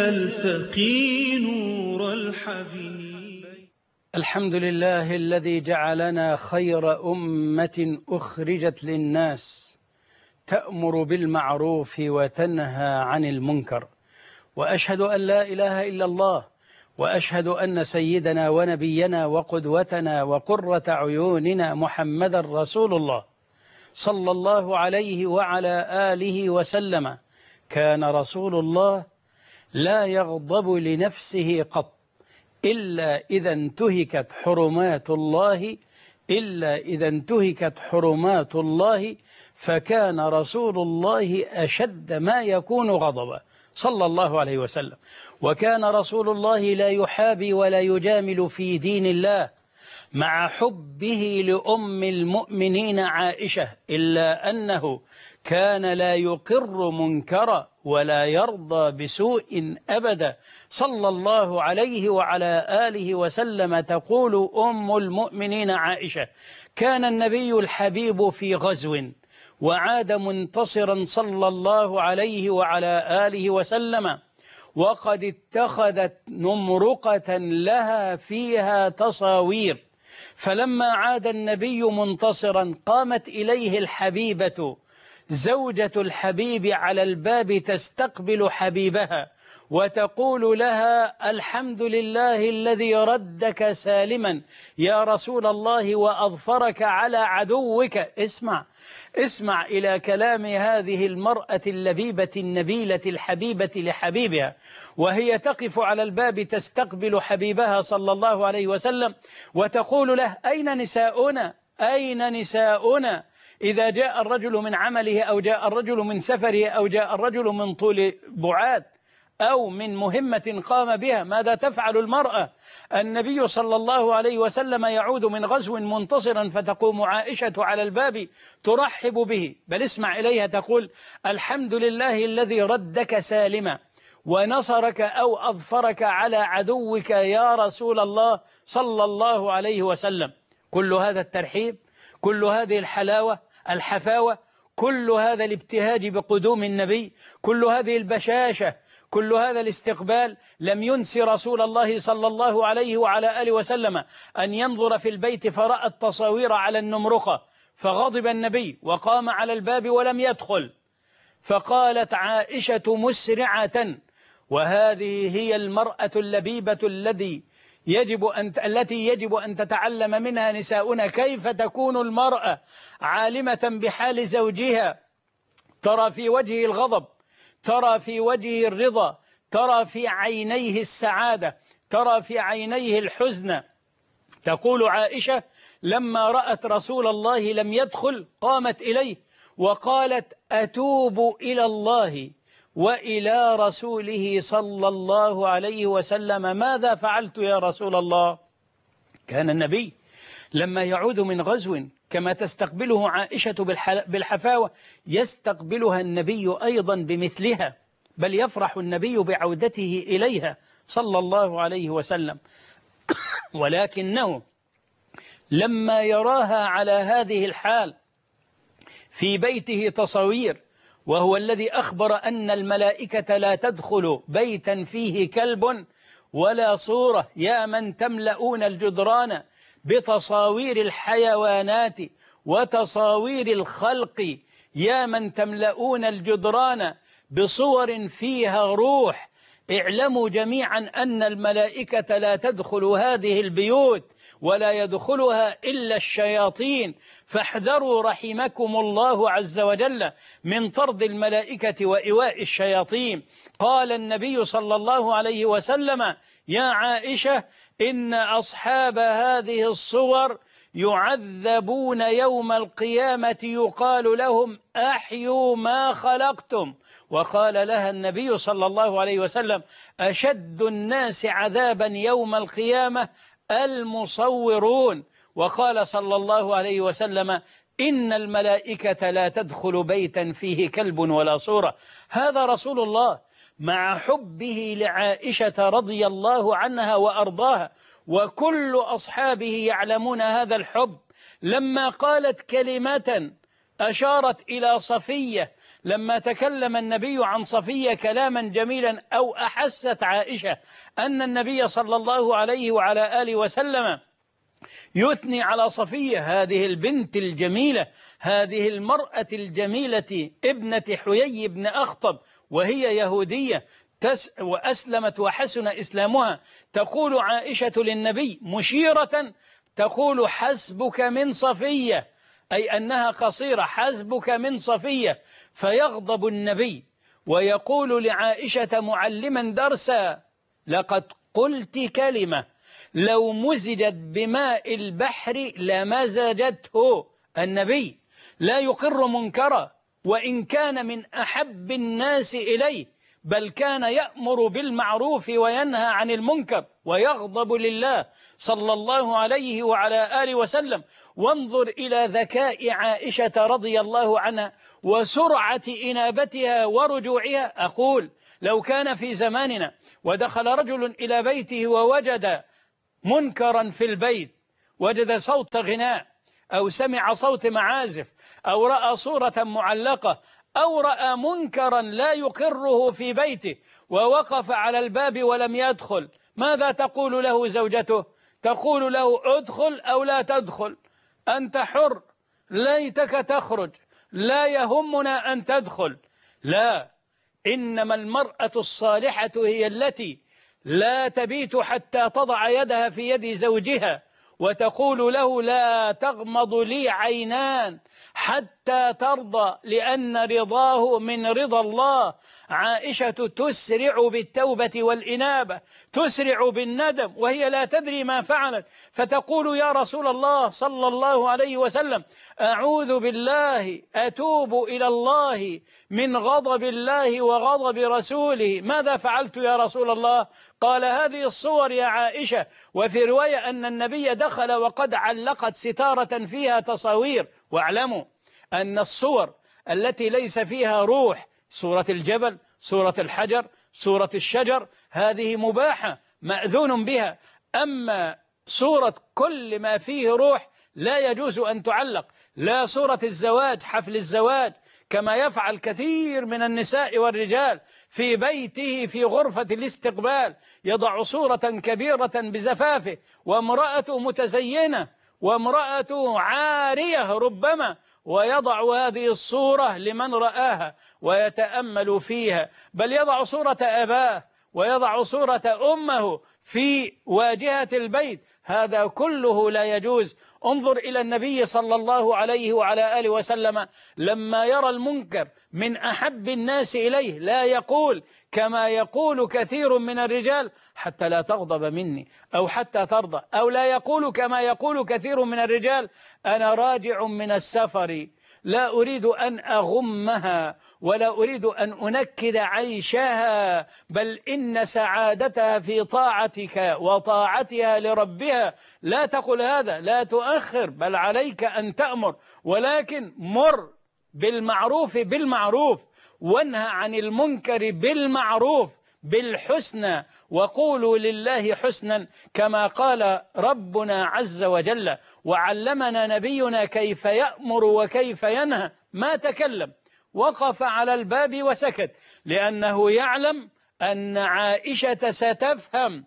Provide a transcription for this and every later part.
نلتقي نور الحبيب. الحمد لله الذي جعلنا خير أمة أخرجت للناس تأمر بالمعروف وتنهى عن المنكر، وأشهد أن لا إله إلا الله، وأشهد أن سيدنا ونبينا وقدوتنا وقرة عيوننا محمدا رسول الله صلى الله عليه وعلى آله وسلم. كان رسول الله لا يغضب لنفسه قط إلا إذا انتهكت حرمات الله فكان رسول الله أشد ما يكون غضبا صلى الله عليه وسلم. وكان رسول الله لا يحابي ولا يجامل في دين الله مع حبه لأم المؤمنين عائشة، إلا أنه كان لا يقر منكرا ولا يرضى بسوء أبدا صلى الله عليه وعلى آله وسلم. تقول أم المؤمنين عائشة: كان النبي الحبيب في غزو وعاد منتصرا صلى الله عليه وعلى آله وسلم، وقد اتخذت نمرقة لها فيها تصاوير، فلما عاد النبي منتصرا قامت إليه الحبيبة زوجة الحبيب على الباب تستقبل حبيبها وتقول لها: الحمد لله الذي ردك سالما يا رسول الله وأظفرك على عدوك. اسمع إلى كلام هذه المرأة اللبيبة النبيلة الحبيبة لحبيبها، وهي تقف على الباب تستقبل حبيبها صلى الله عليه وسلم وتقول له: أين نساؤنا إذا جاء الرجل من عمله أو جاء الرجل من سفره أو جاء الرجل من طول بعاد أو من مهمة قام بها، ماذا تفعل المرأة؟ النبي صلى الله عليه وسلم يعود من غزو منتصرا فتقوم عائشة على الباب ترحب به، بل اسمع إليها تقول: الحمد لله الذي ردك سالما ونصرك أو أظفرك على عدوك يا رسول الله صلى الله عليه وسلم. كل هذا الترحيب، كل هذه الحلاوة الحفاوة، كل هذا الابتهاج بقدوم النبي، كل هذه البشاشة، كل هذا الاستقبال لم ينس رسول الله صلى الله عليه وعلى آله وسلم أن ينظر في البيت فرأى التصاوير على النمرقة، فغضب النبي وقام على الباب ولم يدخل. فقالت عائشة مسرعة: وهذه هي المرأة اللبيبة التي يجب أن تتعلم منها نساؤنا كيف تكون المرأة عالمة بحال زوجها، ترى في وجهه الغضب، ترى في وجهه الرضا، ترى في عينيه السعادة، ترى في عينيه الحزن. تقول عائشة: لما رأت رسول الله لم يدخل قامت إليه وقالت: أتوب إلى الله وإلى رسوله صلى الله عليه وسلم، ماذا فعلت يا رسول الله؟ كان النبي لما يعود من غزو كما تستقبله عائشة بالحفاوة يستقبلها النبي أيضا بمثلها، بل يفرح النبي بعودته إليها صلى الله عليه وسلم. ولكنه لما يراها على هذه الحال في بيته تصوير، وهو الذي أخبر أن الملائكة لا تدخل بيتا فيه كلب ولا صورة، يا من تملؤون الجدران بتصاوير الحيوانات وتصاوير الخلق، يا من تملؤون الجدران بصور فيها روح، اعلموا جميعا أن الملائكة لا تدخل هذه البيوت ولا يدخلها إلا الشياطين، فاحذروا رحمكم الله عز وجل من طرد الملائكة وإيواء الشياطين. قال النبي صلى الله عليه وسلم: يا عائشة، إن أصحاب هذه الصور يعذبون يوم القيامة يقال لهم: أحيوا ما خلقتم. وقال لها النبي صلى الله عليه وسلم: أشد الناس عذابا يوم القيامة المصورون. وقال صلى الله عليه وسلم: إن الملائكة لا تدخل بيتا فيه كلب ولا صورة. هذا رسول الله مع حبه لعائشة رضي الله عنها وأرضاها، وكل أصحابه يعلمون هذا الحب، لما قالت كلمة أشارت إلى صفية لما تكلم النبي عن صفية كلاما جميلا أو أحست عائشة أن النبي صلى الله عليه وعلى آله وسلم يثني على صفية هذه البنت الجميلة، هذه المرأة الجميلة ابنة حيي بن أخطب، وهي يهودية وأسلمت وحسن إسلامها، تقول عائشة للنبي مشيرة تقول حسبك من صفية، أي أنها قصيرة، حسبك من صفية. فيغضب النبي ويقول لعائشة معلما درسا لقد قلت كلمة لو مزجت بماء البحر لمزجته. النبي لا يقر منكرا وإن كان من أحب الناس إليه، بل كان يأمر بالمعروف وينهى عن المنكر ويغضب لله صلى الله عليه وعلى آله وسلم. وانظر إلى ذكاء عائشة رضي الله عنها وسرعة إنابتها ورجوعها. أقول لو كان في زماننا ودخل رجل إلى بيته ووجد منكرا في البيت، وجد صوت غناء أو سمع صوت معازف أو رأى صورة معلقة أو رأى منكرا لا يقره في بيته ووقف على الباب ولم يدخل، ماذا تقول له زوجته؟ تقول له ادخل أو لا تدخل، أنت حر، ليتك تخرج، لا يهمنا أن تدخل. لا، إنما المرأة الصالحة هي التي لا تبيت حتى تضع يدها في يد زوجها وتقول له لا تغمض لي عينان حتى ترضى، لأن رضاه من رضا الله. عائشة تسرع بالتوبة والإنابة، تسرع بالندم وهي لا تدري ما فعلت، فتقول يا رسول الله صلى الله عليه وسلم أعوذ بالله أتوب إلى الله من غضب الله وغضب رسوله، ماذا فعلت يا رسول الله؟ قال هذه الصور يا عائشة. وفي رواية أن النبي دخل وقد علقت ستارة فيها تصاوير. واعلموا أن الصور التي ليس فيها روح، صورة الجبل، صورة الحجر، صورة الشجر، هذه مباحة مأذون بها، أما صورة كل ما فيه روح لا يجوز أن تعلق. لا صورة الزواج، حفل الزواج، كما يفعل كثير من النساء والرجال في بيته في غرفة الاستقبال، يضع صورة كبيرة بزفافه وامرأة متزينة وامرأة عارية ربما، ويضع هذه الصورة لمن رآها ويتأمل فيها، بل يضع صورة أباه ويضع صورة أمه في واجهة البيت، هذا كله لا يجوز. انظر إلى النبي صلى الله عليه وعلى آله وسلم لما يرى المنكر من أحب الناس إليه لا يقول كما يقول كثير من الرجال حتى لا تغضب مني أو حتى ترضى، أو لا يقول كما يقول كثير من الرجال أنا راجع من السفر لا أريد أن أغمها ولا أريد أن أنكد عيشها، بل إن سعادتها في طاعتك وطاعتها لربها. لا تقل هذا، لا تؤخر، بل عليك أن تأمر، ولكن مر بالمعروف بالمعروف وانهى عن المنكر بالمعروف بالحسنى، وقولوا لله حسنا كما قال ربنا عز وجل. وعلمنا نبينا كيف يأمر وكيف ينهى، ما تكلم، وقف على الباب وسكت، لأنه يعلم أن عائشة ستفهم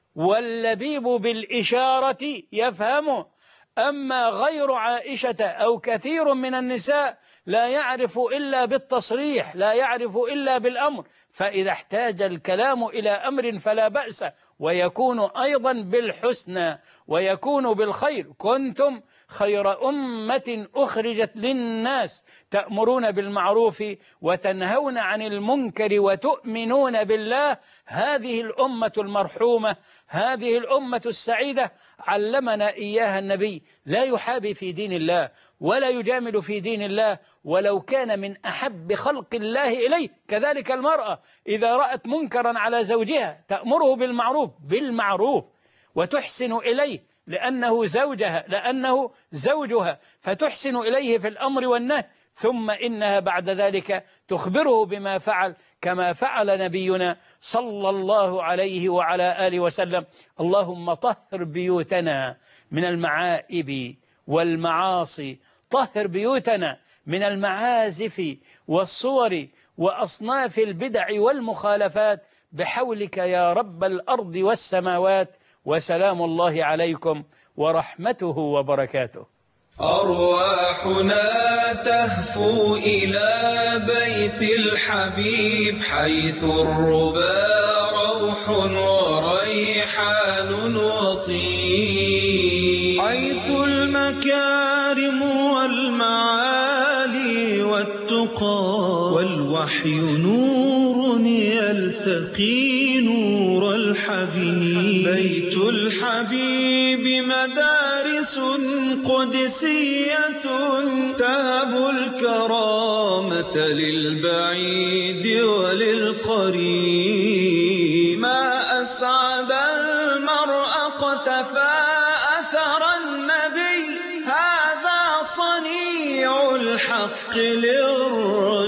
واللبيب بالإشارة يفهم. أما غير عائشة أو كثير من النساء لا يعرف إلا بالتصريح، لا يعرف إلا بالأمر، فإذا احتاج الكلام إلى أمر فلا بأس، ويكون أيضا بالحسنى ويكون بالخير. كنتم خير أمة أخرجت للناس تأمرون بالمعروف وتنهون عن المنكر وتؤمنون بالله. هذه الأمة المرحومة، هذه الأمة السعيدة علمنا إياها النبي، لا يحابي في دين الله ولا يجامل في دين الله ولو كان من أحب خلق الله إليه. كذلك المرأة إذا رأت منكرا على زوجها تأمره بالمعروف وتحسن إليه لأنه زوجها، فتحسن إليه في الأمر والنهي، ثم إنها بعد ذلك تخبره بما فعل كما فعل نبينا صلى الله عليه وعلى آله وسلم. اللهم طهر بيوتنا من المعائب والمعاصي، طهر بيوتنا من المعازف والصور وأصناف البدع والمخالفات بحولك يا رب الأرض والسماوات. وسلام الله عليكم ورحمته وبركاته. أرواحنا تهفو إلى بيت الحبيب حيث الربا روح وريحان وطيب، حيث المكارم والمعالي والتقى والوحي نور يلتقي نور الحبيب. بيت الحبيب مدارس قدسية تهب الكرامة للبعيد وللقريب. ما أسعد المرء اقتفى أثر النبي، هذا صنيع الحق للرب.